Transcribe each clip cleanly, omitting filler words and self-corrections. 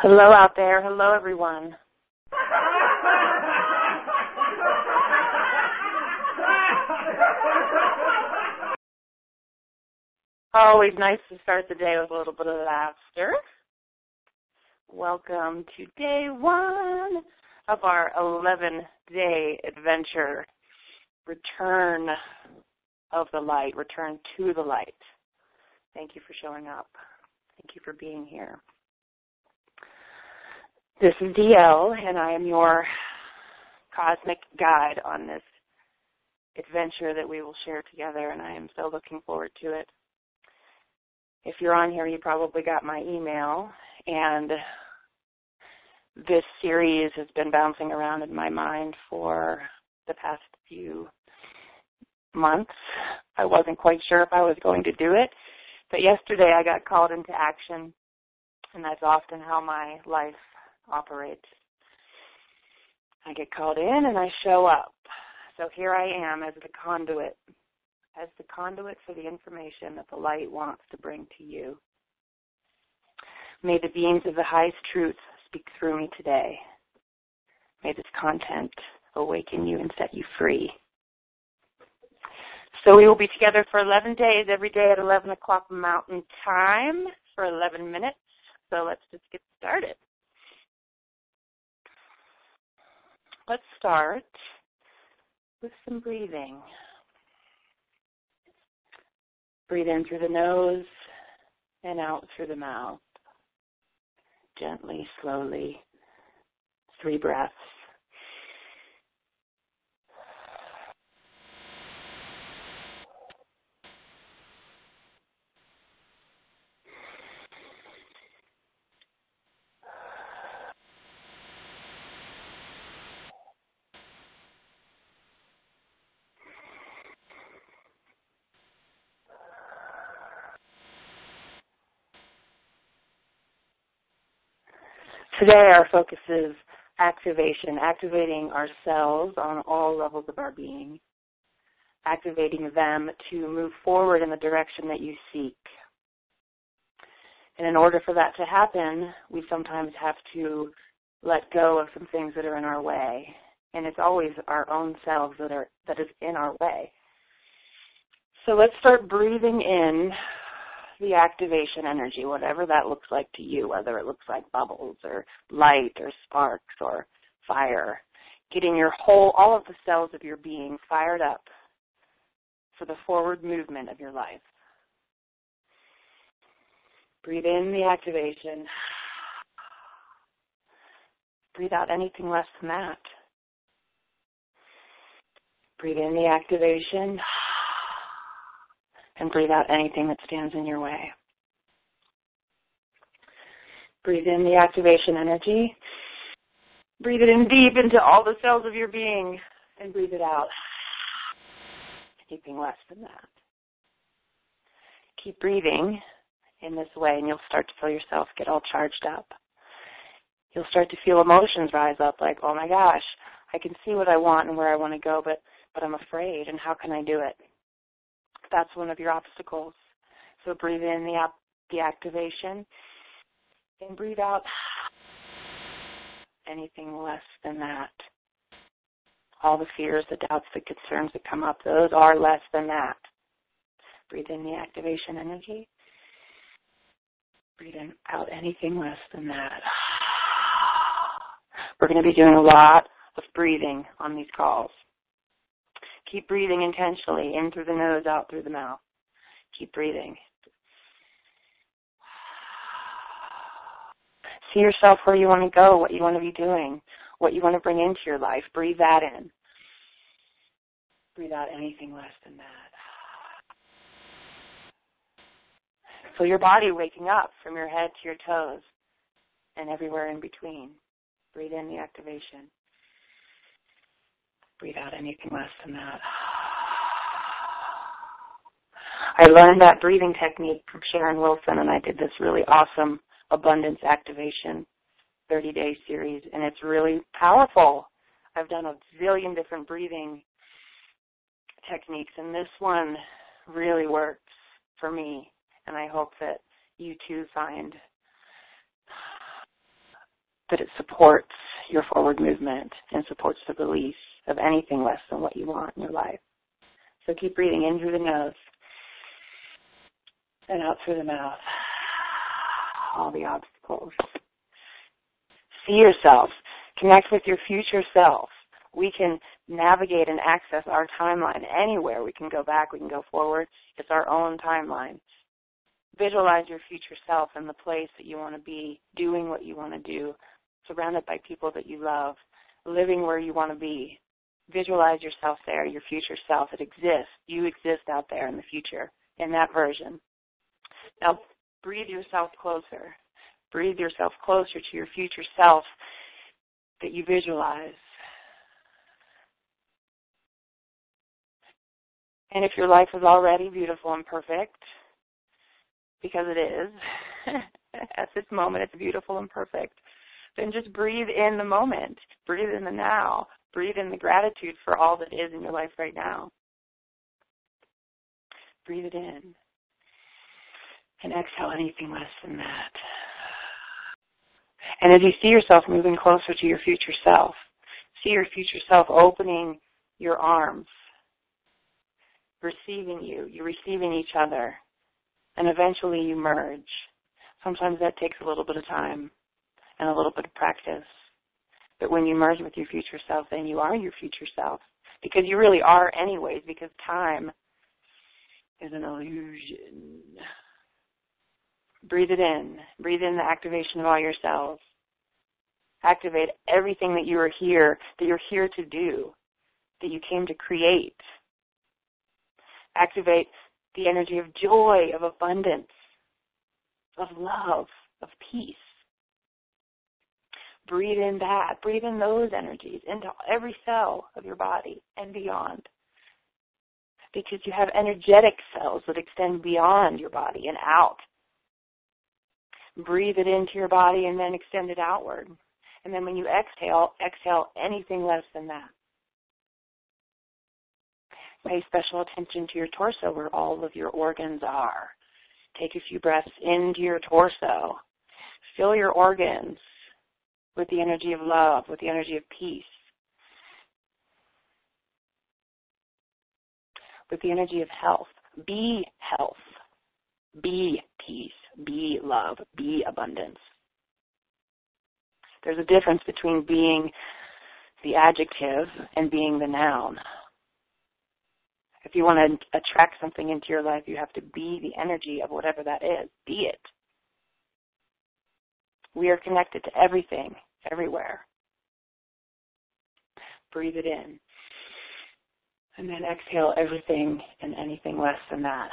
Hello out there. Hello, everyone. Always nice to start the day with a little bit of laughter. Welcome to day one of our 11-day adventure. Return of the light. Return to the light. Thank you for showing up. Thank you for being here. This is DL, and I am your cosmic guide on this adventure that we will share together, and I am so looking forward to it. If you're on here, you probably got my email, and this series has been bouncing around in my mind for the past few months. I wasn't quite sure if I was going to do it, but yesterday I got called into action, and that's often how my life operates. I get called in and I show up. So here I am as the conduit for the information that the light wants to bring to you. May the beings of the highest truth speak through me today. May this content awaken you and set you free. So we will be together for 11 days, every day at 11 o'clock Mountain Time for 11 minutes. So let's just get started. Let's start with some breathing. Breathe in through the nose and out through the mouth. Gently, slowly. 3 breaths. Today our focus is activation, activating ourselves on all levels of our being, activating them to move forward in the direction that you seek. And in order for that to happen, we sometimes have to let go of some things that are in our way. And it's always our own selves that is in our way. So let's start breathing in the activation energy, whatever that looks like to you, whether it looks like bubbles or light or sparks or fire. Getting all of the cells of your being fired up for the forward movement of your life. Breathe in the activation. Breathe out anything less than that. Breathe in the activation. And breathe out anything that stands in your way. Breathe in the activation energy. Breathe it in deep into all the cells of your being and breathe it out. Anything less than that. Keep breathing in this way and you'll start to feel yourself get all charged up. You'll start to feel emotions rise up like, oh my gosh, I can see what I want and where I want to go, but I'm afraid, and how can I do it? That's one of your obstacles. So breathe in the activation and breathe out anything less than that. All the fears, the doubts, the concerns that come up, those are less than that. Breathe in the activation energy. Breathe out anything less than that. We're going to be doing a lot of breathing on these calls. Keep breathing intentionally, in through the nose, out through the mouth. Keep breathing. See yourself where you want to go, what you want to be doing, what you want to bring into your life. Breathe that in. Breathe out anything less than that. Feel your body waking up from your head to your toes and everywhere in between. Breathe in the activation. Breathe out anything less than that. I learned that breathing technique from Sharon Wilson, and I did this really awesome abundance activation 30-day series, and it's really powerful. I've done a zillion different breathing techniques, and this one really works for me, and I hope that you too find that it supports your forward movement and supports the release of anything less than what you want in your life. So keep breathing in through the nose and out through the mouth. All the obstacles. See yourself. Connect with your future self. We can navigate and access our timeline anywhere. We can go back, we can go forward. It's our own timeline. Visualize your future self in the place that you want to be, doing what you want to do, surrounded by people that you love, living where you want to be. Visualize yourself there, your future self. It exists. You exist out there in the future, in that version. Now, breathe yourself closer. Breathe yourself closer to your future self that you visualize. And if your life is already beautiful and perfect, because it is, at this moment it's beautiful and perfect, then just breathe in the moment. Breathe in the now. Breathe in the gratitude for all that is in your life right now. Breathe it in. And exhale anything less than that. And as you see yourself moving closer to your future self, see your future self opening your arms, receiving you. You're receiving each other. And eventually you merge. Sometimes that takes a little bit of time and a little bit of practice. But when you merge with your future self, then you are your future self. Because you really are anyways, because time is an illusion. Breathe it in. Breathe in the activation of all your cells. Activate everything that you're here to do, that you came to create. Activate the energy of joy, of abundance, of love, of peace. Breathe in that. Breathe in those energies into every cell of your body and beyond. Because you have energetic cells that extend beyond your body and out. Breathe it into your body and then extend it outward. And then when you exhale anything less than that. Pay special attention to your torso where all of your organs are. Take a few breaths into your torso. Fill your organs with the energy of love, with the energy of peace, with the energy of health. Be health. Be peace. Be love. Be abundance. There's a difference between being the adjective and being the noun. If you want to attract something into your life, you have to be the energy of whatever that is. Be it. We are connected to everything, everywhere. Breathe it in. And then exhale everything and anything less than that.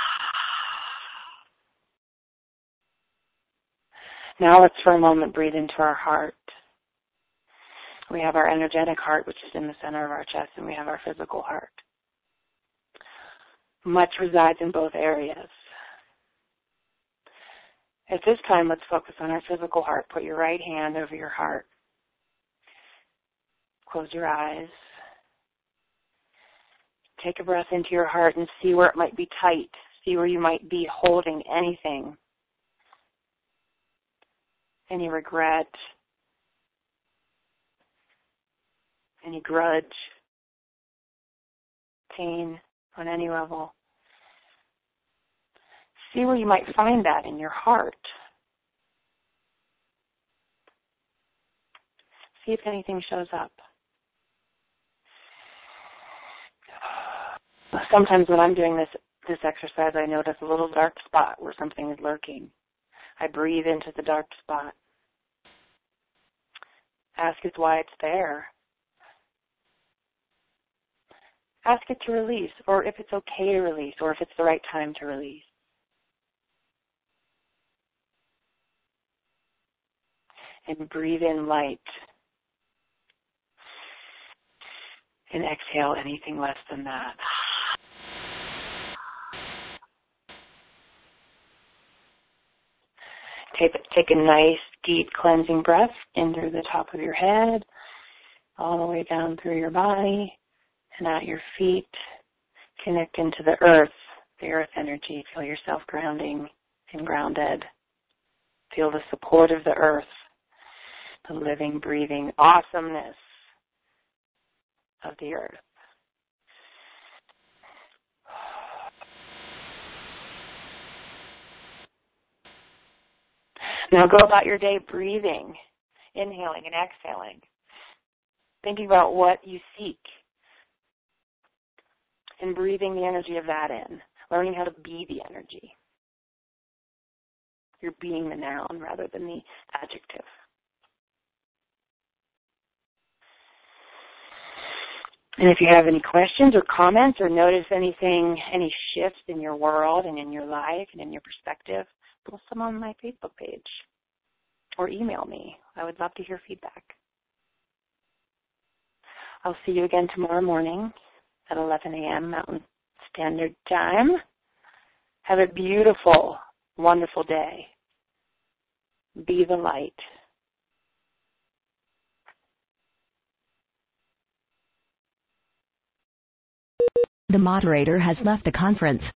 Now let's for a moment breathe into our heart. We have our energetic heart, which is in the center of our chest, and we have our physical heart. Much resides in both areas. At this time, let's focus on our physical heart. Put your right hand over your heart. Close your eyes. Take a breath into your heart and see where it might be tight. See where you might be holding anything. Any regret. Any grudge. Pain on any level. See where you might find that in your heart. See if anything shows up. Sometimes when I'm doing this exercise, I notice a little dark spot where something is lurking. I breathe into the dark spot. Ask it why it's there. Ask it to release, or if it's okay to release, or if it's the right time to release. And breathe in light. And exhale anything less than that. Take a nice, deep, cleansing breath in through the top of your head, all the way down through your body, and out your feet. Connect into the earth energy. Feel yourself grounding and grounded. Feel the support of the earth. the living, breathing awesomeness of the earth. Now go about your day breathing, inhaling and exhaling, thinking about what you seek, and breathing the energy of that in, learning how to be the energy. You're being the noun rather than the adjective. And if you have any questions or comments or notice anything, any shifts in your world and in your life and in your perspective, post them on my Facebook page or email me. I would love to hear feedback. I'll see you again tomorrow morning at 11 a.m. Mountain Standard Time. Have a beautiful, wonderful day. Be the light. The moderator has left the conference.